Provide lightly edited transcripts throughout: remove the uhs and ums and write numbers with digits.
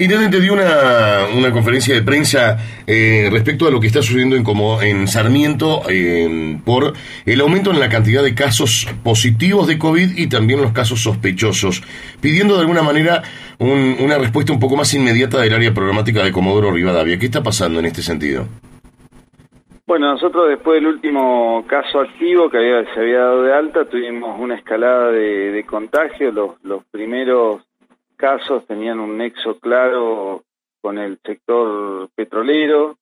Intendente, dio una conferencia de prensa respecto a lo que está sucediendo en Sarmiento por el aumento en la cantidad de casos positivos de COVID y también los casos sospechosos, pidiendo de alguna manera una respuesta un poco más inmediata del área programática de Comodoro Rivadavia. ¿Qué está pasando en este sentido? Bueno, nosotros después del último caso activo que se había dado de alta, tuvimos una escalada de contagio. Los primeros casos tenían un nexo claro con el sector petrolero,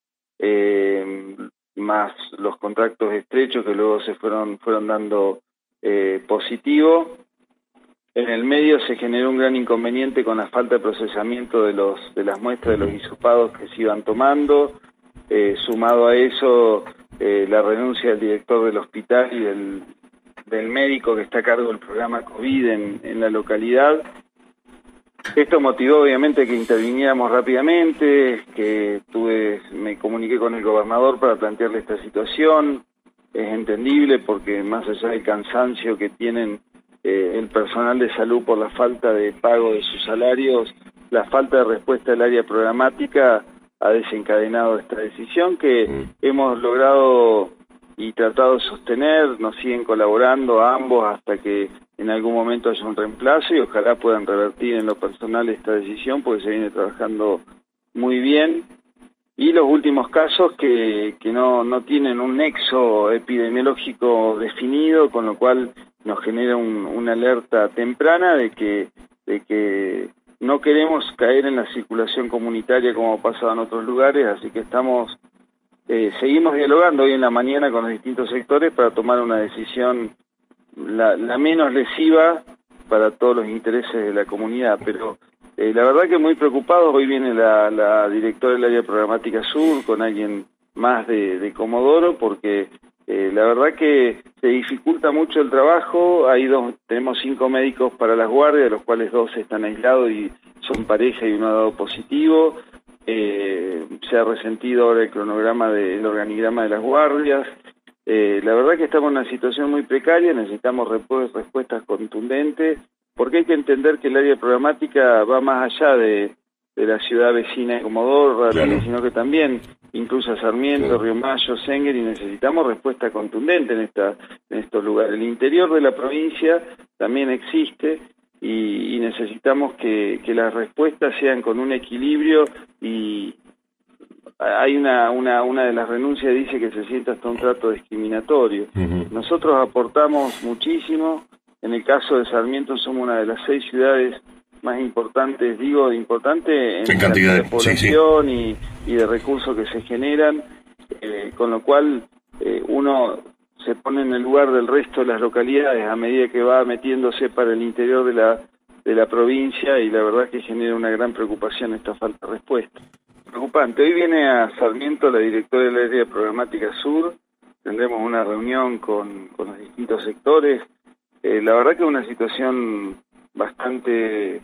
más los contactos estrechos que luego se fueron dando positivo. En el medio se generó un gran inconveniente con la falta de procesamiento de las muestras de los hisopados que se iban tomando. Sumado a eso, la renuncia del director del hospital y del médico que está a cargo del programa COVID en la localidad. Esto motivó obviamente que interviniéramos rápidamente, me comuniqué con el gobernador para plantearle esta situación. Es entendible porque más allá del cansancio que tienen el personal de salud por la falta de pago de sus salarios, la falta de respuesta del área programática ha desencadenado esta decisión que hemos logrado y tratado de sostener. Nos siguen colaborando a ambos hasta que en algún momento haya un reemplazo y ojalá puedan revertir en lo personal esta decisión porque se viene trabajando muy bien. Y los últimos casos que no tienen un nexo epidemiológico definido, con lo cual nos genera una alerta temprana de que no queremos caer en la circulación comunitaria como ha pasado en otros lugares, así que seguimos dialogando hoy en la mañana con los distintos sectores para tomar una decisión la menos lesiva para todos los intereses de la comunidad, pero la verdad que muy preocupados. Hoy viene la directora del área programática sur con alguien más de Comodoro, porque la verdad que se dificulta mucho el trabajo. Tenemos 5 médicos para las guardias, de los cuales 2 están aislados y son pareja y uno ha dado positivo. Se ha resentido ahora el organigrama de las guardias. La verdad que estamos en una situación muy precaria, necesitamos respuestas contundentes, porque hay que entender que el área programática va más allá de la ciudad vecina de Comodoro, claro, sino que también incluso a Sarmiento, Río Mayo, Senguer, y necesitamos respuesta contundente en estos lugares. El interior de la provincia también existe y necesitamos que las respuestas sean con un equilibrio. Y hay una de las renuncias dice que se siente hasta un trato discriminatorio. Nosotros aportamos muchísimo. En el caso de Sarmiento somos una de las 6 ciudades más importantes, importante en cantidad de población y de recursos que se generan, con lo cual uno se pone en el lugar del resto de las localidades a medida que va metiéndose para el interior de la provincia, y la verdad que genera una gran preocupación esta falta de respuesta. Preocupante. Hoy viene a Sarmiento la directora del área programática sur, tendremos una reunión con los distintos sectores. La verdad que es una situación bastante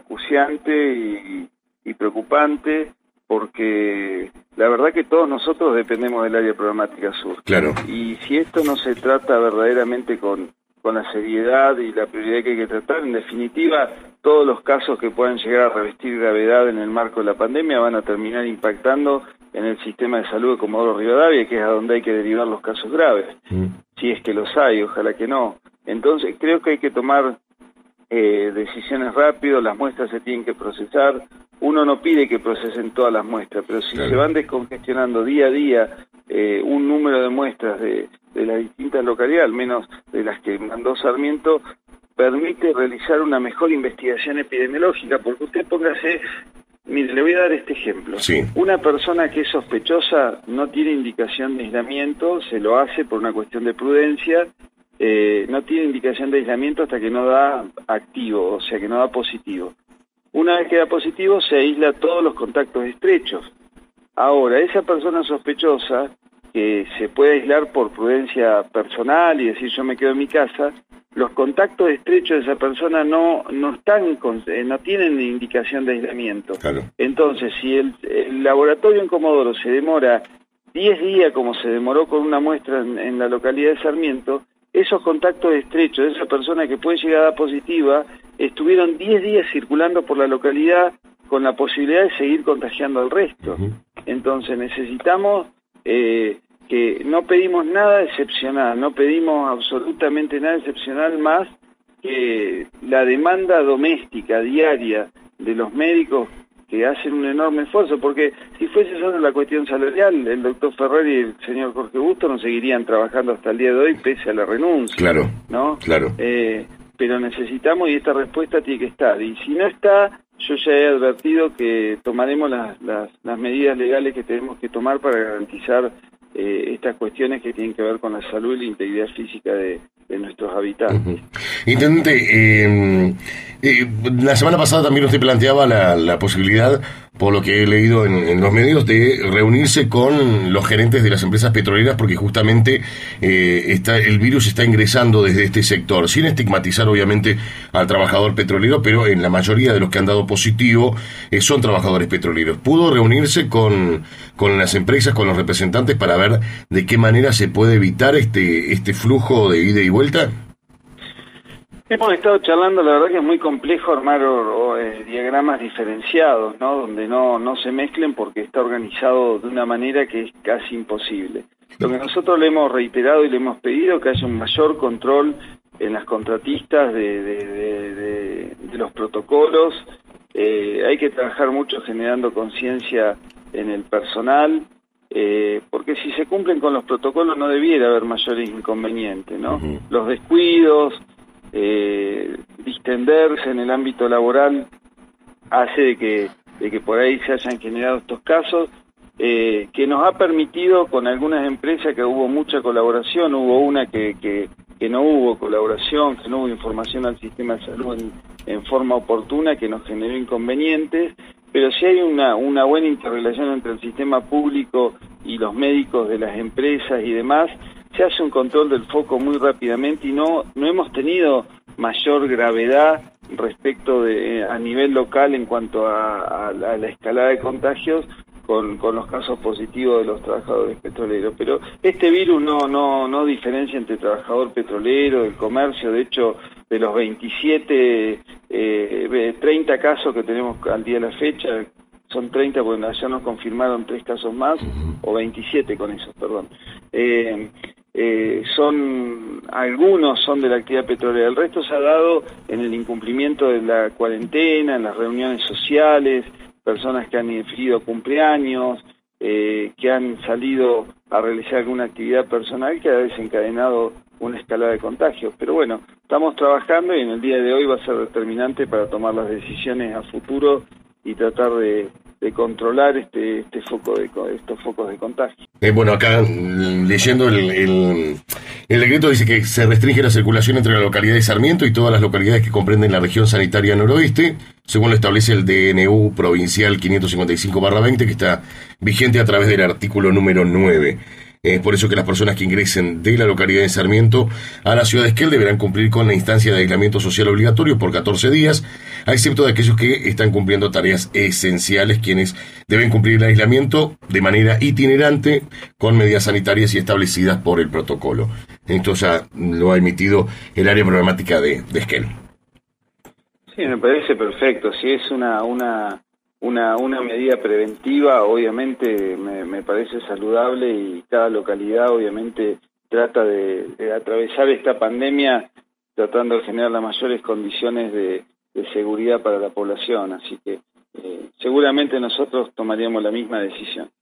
acuciante y preocupante, porque la verdad que todos nosotros dependemos del área programática sur. Claro. Y si esto no se trata verdaderamente con la seriedad y la prioridad que hay que tratar, en definitiva, todos los casos que puedan llegar a revestir gravedad en el marco de la pandemia van a terminar impactando en el sistema de salud de Comodoro Rivadavia, que es a donde hay que derivar los casos graves. Si es que los hay, ojalá que no. Entonces creo que hay que tomar decisiones rápido, las muestras se tienen que procesar. Uno no pide que procesen todas las muestras, pero si se van descongestionando día a día un número de muestras de las distintas localidades, al menos de las que mandó Sarmiento, permite realizar una mejor investigación epidemiológica, porque usted mire, le voy a dar este ejemplo. Una persona que es sospechosa no tiene indicación de aislamiento, se lo hace por una cuestión de prudencia. No tiene indicación de aislamiento hasta que no da activo, o sea que no da positivo. Una vez que da positivo se aísla todos los contactos estrechos. Ahora, esa persona sospechosa, que se puede aislar por prudencia personal y decir yo me quedo en mi casa, los contactos estrechos de esa persona no tienen indicación de aislamiento. Claro. Entonces, si el laboratorio en Comodoro se demora 10 días, como se demoró con una muestra en la localidad de Sarmiento, esos contactos estrechos de esa persona que puede llegar a dar positiva estuvieron 10 días circulando por la localidad con la posibilidad de seguir contagiando al resto. Entonces necesitamos que no pedimos nada excepcional, no pedimos absolutamente nada excepcional más que la demanda doméstica, diaria, de los médicos que hacen un enorme esfuerzo, porque si fuese solo la cuestión salarial, el doctor Ferrer y el señor Jorge Busto no seguirían trabajando hasta el día de hoy pese a la renuncia. Claro, ¿no? Claro. Pero necesitamos, y esta respuesta tiene que estar, y si no está, yo ya he advertido que tomaremos las medidas legales que tenemos que tomar para garantizar estas cuestiones que tienen que ver con la salud y la integridad física de nuestros habitantes. Intendente, la semana pasada también usted planteaba la posibilidad, por lo que he leído en los medios, de reunirse con los gerentes de las empresas petroleras porque justamente el virus está ingresando desde este sector, sin estigmatizar obviamente al trabajador petrolero, pero en la mayoría de los que han dado positivo son trabajadores petroleros. ¿Pudo reunirse con las empresas, con los representantes para ver de qué manera se puede evitar este flujo de ida y vuelta? Hemos estado charlando, la verdad que es muy complejo armar diagramas diferenciados, ¿no? Donde no se mezclen porque está organizado de una manera que es casi imposible. Lo que nosotros le hemos reiterado y le hemos pedido que haya un mayor control en las contratistas de los protocolos. Hay que trabajar mucho generando conciencia en el personal, porque si se cumplen con los protocolos no debiera haber mayores inconvenientes, ¿no? Los descuidos, distenderse en el ámbito laboral hace de que por ahí se hayan generado estos casos, que nos ha permitido con algunas empresas que hubo mucha colaboración, hubo una que no hubo colaboración, que no hubo información al sistema de salud en forma oportuna, que nos generó inconvenientes, pero si hay una buena interrelación entre el sistema público y los médicos de las empresas y demás, se hace un control del foco muy rápidamente y no hemos tenido mayor gravedad respecto a nivel local en cuanto a la escalada de contagios con los casos positivos de los trabajadores petroleros. Pero este virus no diferencia entre trabajador petrolero, del comercio. De hecho, de los 30 casos que tenemos al día de la fecha, son 30 porque ayer nos confirmaron 3 casos más, o 27 con eso, perdón. Algunos son de la actividad petrolera, el resto se ha dado en el incumplimiento de la cuarentena, en las reuniones sociales, personas que han infringido cumpleaños, que han salido a realizar alguna actividad personal que ha desencadenado una escalada de contagios. Pero bueno, estamos trabajando y en el día de hoy va a ser determinante para tomar las decisiones a futuro y tratar de controlar estos focos de contagio. Bueno, acá leyendo el decreto dice que se restringe la circulación entre la localidad de Sarmiento y todas las localidades que comprenden la región sanitaria noroeste, según lo establece el DNU provincial 555/20, que está vigente a través del artículo número 9. Es por eso que las personas que ingresen de la localidad de Sarmiento a la ciudad de Esquel deberán cumplir con la instancia de aislamiento social obligatorio por 14 días, a excepto de aquellos que están cumpliendo tareas esenciales, quienes deben cumplir el aislamiento de manera itinerante con medidas sanitarias y establecidas por el protocolo. Esto ya lo ha emitido el área programática de Esquel. Sí, me parece perfecto. Si es una medida preventiva, obviamente me parece saludable, y cada localidad obviamente trata de atravesar esta pandemia tratando de generar las mayores condiciones de seguridad para la población, así que seguramente nosotros tomaríamos la misma decisión.